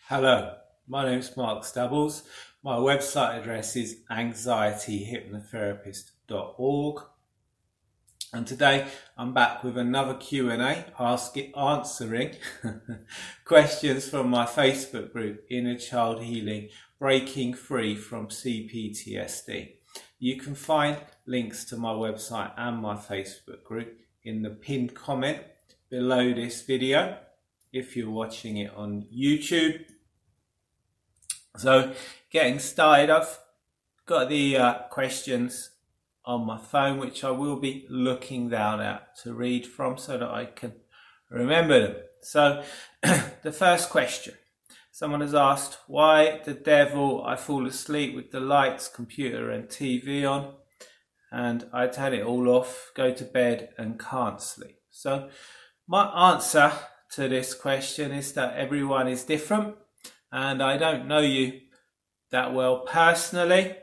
Hello, my name's Mark Stubbles. My website address is anxietyhypnotherapist.org, and today I'm back with another Q&A answering questions from my Facebook group, Inner Child Healing, Breaking Free from CPTSD. You can find links to my website and my Facebook group in the pinned comment below this video if you're watching it on YouTube. So getting started, I've got the questions on my phone, which I will be looking down at to read from so that I can remember them. So the first question, someone has asked, why the devil I fall asleep with the lights, computer and TV on, and I turn it all off, go to bed and can't sleep. So my answer to this question is that everyone is different, and I don't know you that well personally,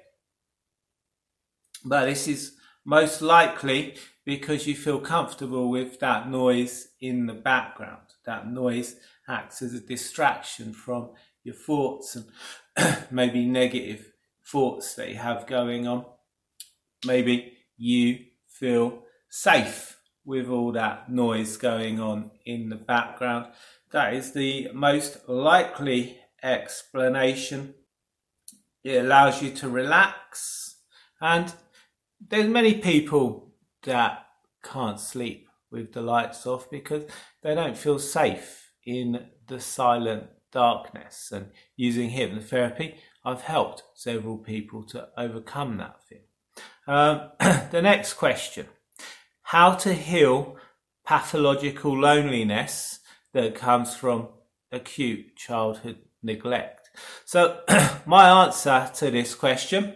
but this is most likely because you feel comfortable with that noise in the background. That noise acts as a distraction from your thoughts and maybe negative thoughts that you have going on. Maybe you feel safe with all that noise going on in the background. That is the most likely explanation. It allows you to relax, and there's many people that can't sleep with the lights off because they don't feel safe in the silent darkness, and using hypnotherapy I've helped several people to overcome that fear. The next question, how to heal pathological loneliness that comes from acute childhood neglect. So my answer to this question,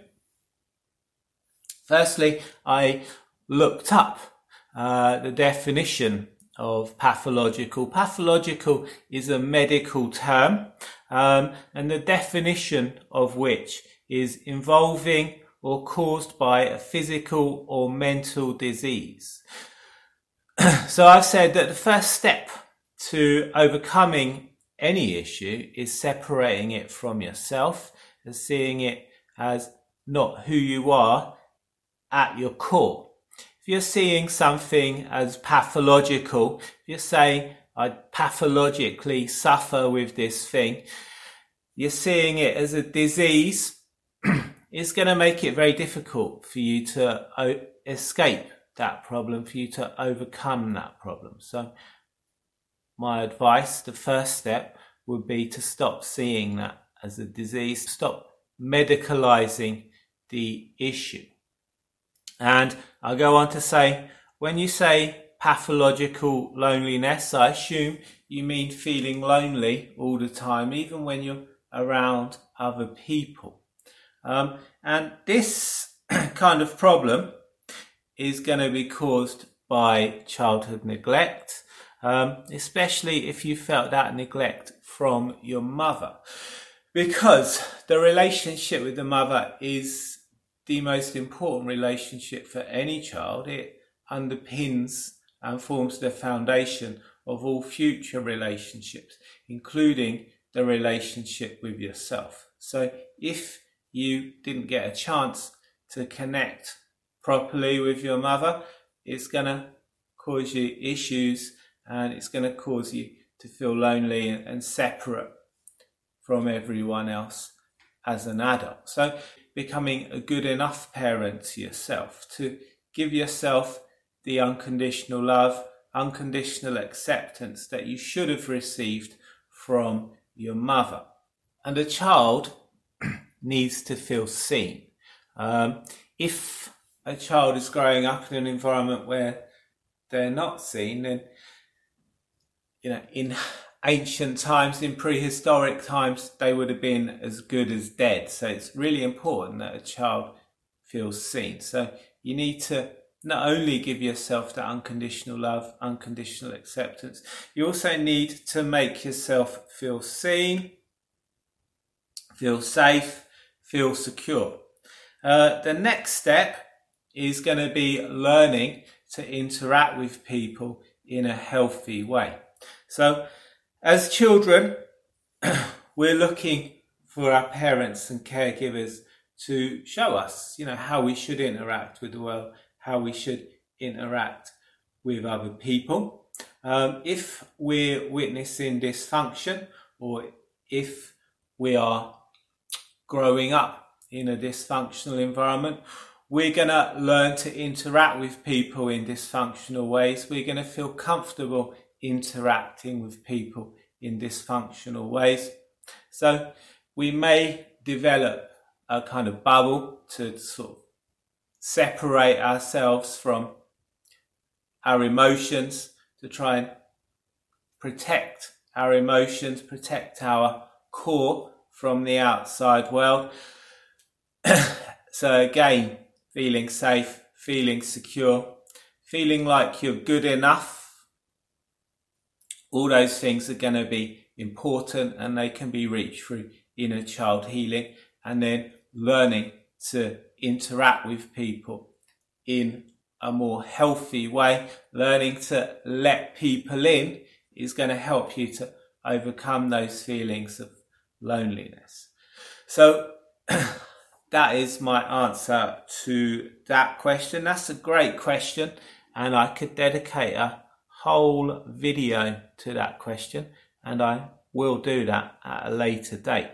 firstly, I looked up the definition of pathological. Pathological is a medical term, and the definition of which is involving or caused by a physical or mental disease. So I've said that the first step to overcoming any issue is separating it from yourself and seeing it as not who you are at your core. If you're seeing something as pathological, if you're saying, I pathologically suffer with this thing, you're seeing it as a disease, it's going to make it very difficult for you to escape that problem, for you to overcome that problem. So my advice, the first step, would be to stop seeing that as a disease, stop medicalizing the issue. And I'll go on to say, when you say pathological loneliness, I assume you mean feeling lonely all the time, even when you're around other people. And this kind of problem is going to be caused by childhood neglect, especially if you felt that neglect from your mother, because the relationship with the mother is the most important relationship for any child. It underpins and forms the foundation of all future relationships, including the relationship with yourself. So if you didn't get a chance to connect properly with your mother, it's going to cause you issues, and it's going to cause you to feel lonely and separate from everyone else as an adult. So becoming a good enough parent to yourself, to give yourself the unconditional love, unconditional acceptance that you should have received from your mother. And a child needs to feel seen. If a child is growing up in an environment where they're not seen, then, in ancient times, in prehistoric times, they would have been as good as dead. So it's really important that a child feels seen. So you need to not only give yourself that unconditional love, unconditional acceptance, you also need to make yourself feel seen, feel safe, feel secure. The next step is going to be learning to interact with people in a healthy way. So as children, we're looking for our parents and caregivers to show us, how we should interact with the world, how we should interact with other people. If we're witnessing dysfunction, or if we are growing up in a dysfunctional environment, we're going to learn to interact with people in dysfunctional ways. We're going to feel comfortable interacting with people in dysfunctional ways. So we may develop a kind of bubble to sort of separate ourselves from our emotions, to try and protect our emotions, protect our core from the outside world. So again, feeling safe, feeling secure, feeling like you're good enough. All those things are going to be important, and they can be reached through inner child healing, and then learning to interact with people in a more healthy way. Learning to let people in is going to help you to overcome those feelings of loneliness. So that is my answer to that question. That's a great question, and I could dedicate a whole video to that question, and I will do that at a later date.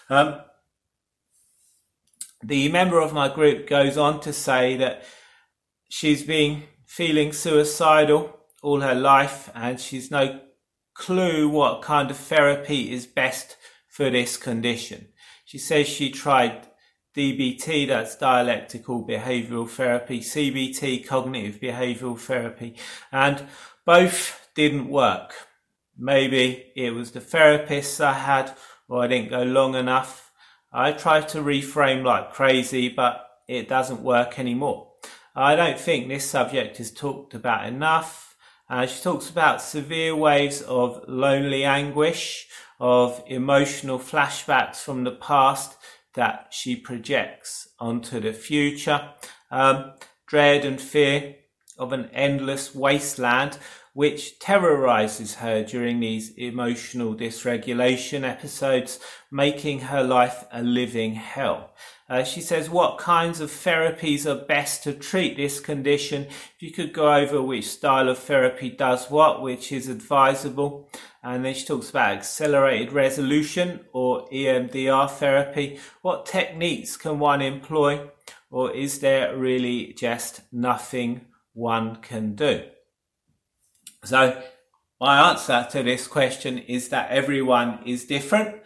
The member of my group goes on to say that she's been feeling suicidal all her life, and she's no clue what kind of therapy is best for this condition. She says she tried DBT, that's dialectical behavioural therapy, CBT, cognitive behavioural therapy, and both didn't work. Maybe it was the therapists I had, or I didn't go long enough. I tried to reframe like crazy, but it doesn't work anymore. I don't think this subject is talked about enough. She talks about severe waves of lonely anguish, of emotional flashbacks from the past that she projects onto the future, dread and fear of an endless wasteland which terrorizes her during these emotional dysregulation episodes, making her life a living hell. She says, what kinds of therapies are best to treat this condition? If you could go over which style of therapy does what, which is advisable. And then she talks about accelerated resolution, or EMDR therapy. What techniques can one employ, or is there really just nothing one can do? So my answer to this question is that everyone is different,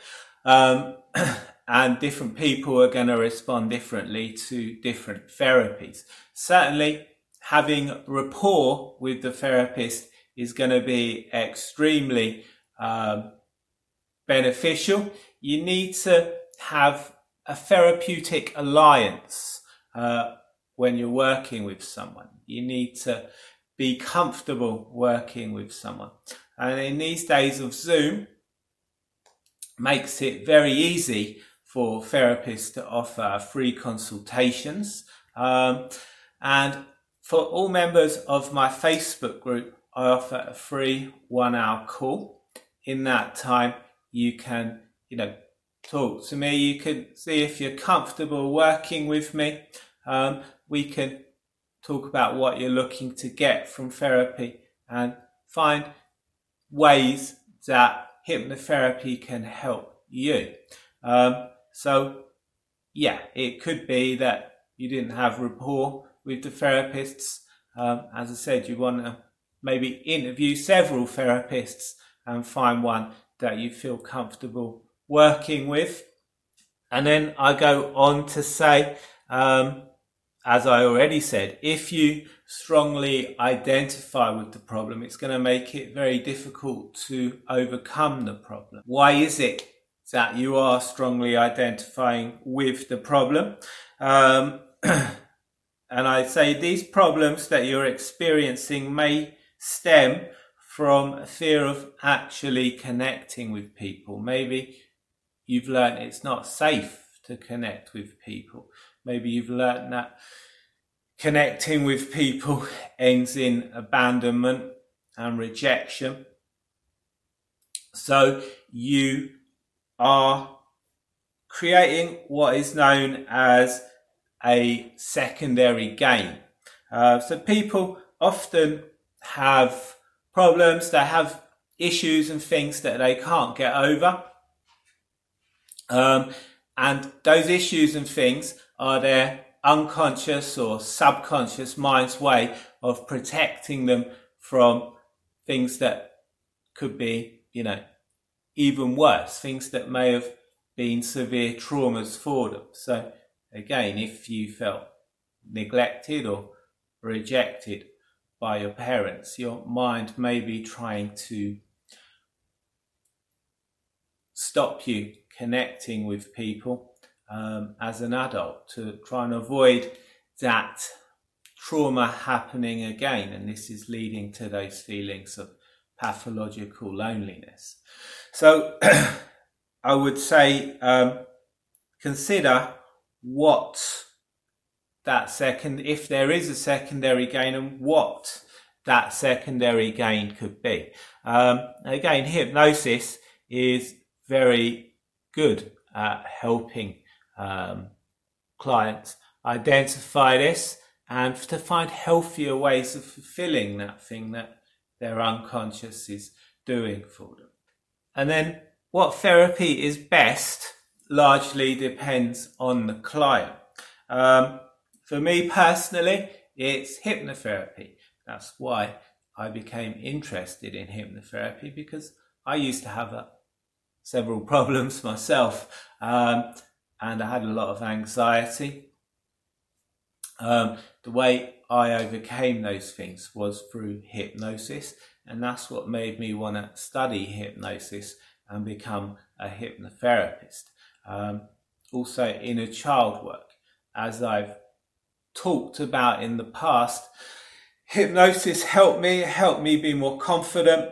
and different people are going to respond differently to different therapies. Certainly, having rapport with the therapist is going to be extremely beneficial. You need to have a therapeutic alliance when you're working with someone. You need to be comfortable working with someone. And in these days of Zoom, makes it very easy for therapists to offer free consultations. And for all members of my Facebook group, I offer a free 1-hour call. In that time, you can, talk to me. You can see if you're comfortable working with me. We can talk about what you're looking to get from therapy and find ways that hypnotherapy can help you. It could be that you didn't have rapport with the therapists. As I said, you want to maybe interview several therapists and find one that you feel comfortable working with. And then I go on to say, as I already said, if you strongly identify with the problem, it's going to make it very difficult to overcome the problem. Why is it that you are strongly identifying with the problem? And I say these problems that you're experiencing may stem from a fear of actually connecting with people. Maybe you've learned it's not safe to connect with people. Maybe you've learned that connecting with people ends in abandonment and rejection. So you are creating what is known as a secondary gain. So people often have problems, they have issues and things that they can't get over. And those issues and things are their unconscious or subconscious mind's way of protecting them from things that could be, even worse, things that may have been severe traumas for them. So again, if you felt neglected or rejected by your parents, your mind may be trying to stop you connecting with people as an adult, to try and avoid that trauma happening again. And this is leading to those feelings of pathological loneliness. So I would say consider what that if there is a secondary gain, and what that secondary gain could be. Again, hypnosis is very good at helping clients identify this and to find healthier ways of fulfilling that thing that their unconscious is doing for them. And then what therapy is best largely depends on the client. For me personally, it's hypnotherapy. That's why I became interested in hypnotherapy, because I used to have several problems myself, and I had a lot of anxiety. The way I overcame those things was through hypnosis, and that's what made me want to study hypnosis and become a hypnotherapist. Also inner child work, as I've talked about in the past, hypnosis helped me be more confident,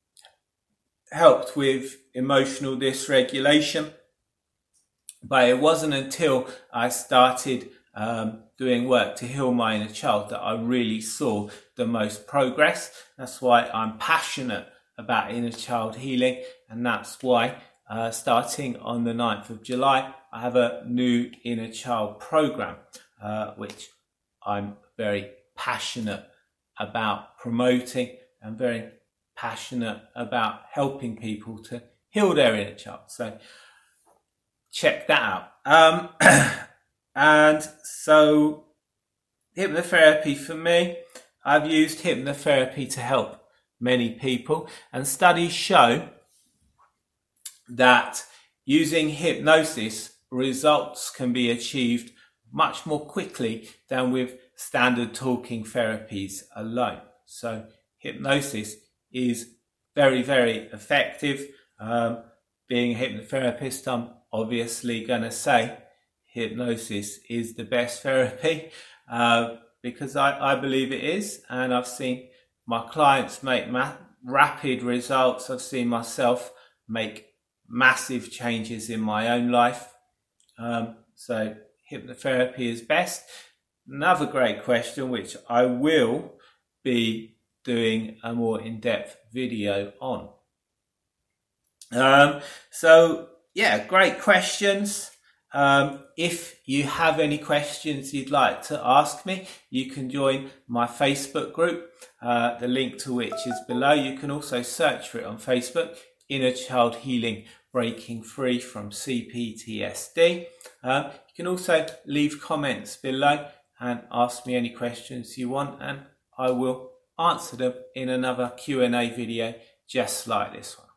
helped with emotional dysregulation. But it wasn't until I started doing work to heal my inner child that I really saw the most progress. That's why I'm passionate about inner child healing, and that's why starting on the 9th of July, I have a new inner child program, which I'm very passionate about promoting and very passionate about helping people to heal their inner child. So check that out. And so hypnotherapy for me, I've used hypnotherapy to help many people, and studies show that using hypnosis, results can be achieved much more quickly than with standard talking therapies alone. So hypnosis is very, very effective. Being a hypnotherapist, I'm obviously going to say hypnosis is the best therapy, because I believe it is, and I've seen my clients make rapid results. I've seen myself make massive changes in my own life. So hypnotherapy is best. Another great question, which I will be doing a more in-depth video on. So yeah, great questions. If you have any questions you'd like to ask me, you can join my Facebook group, the link to which is below. You can also search for it on Facebook, Inner Child Healing Breaking Free from CPTSD. You can also leave comments below and ask me any questions you want, and I will answer them in another Q&A video just like this one.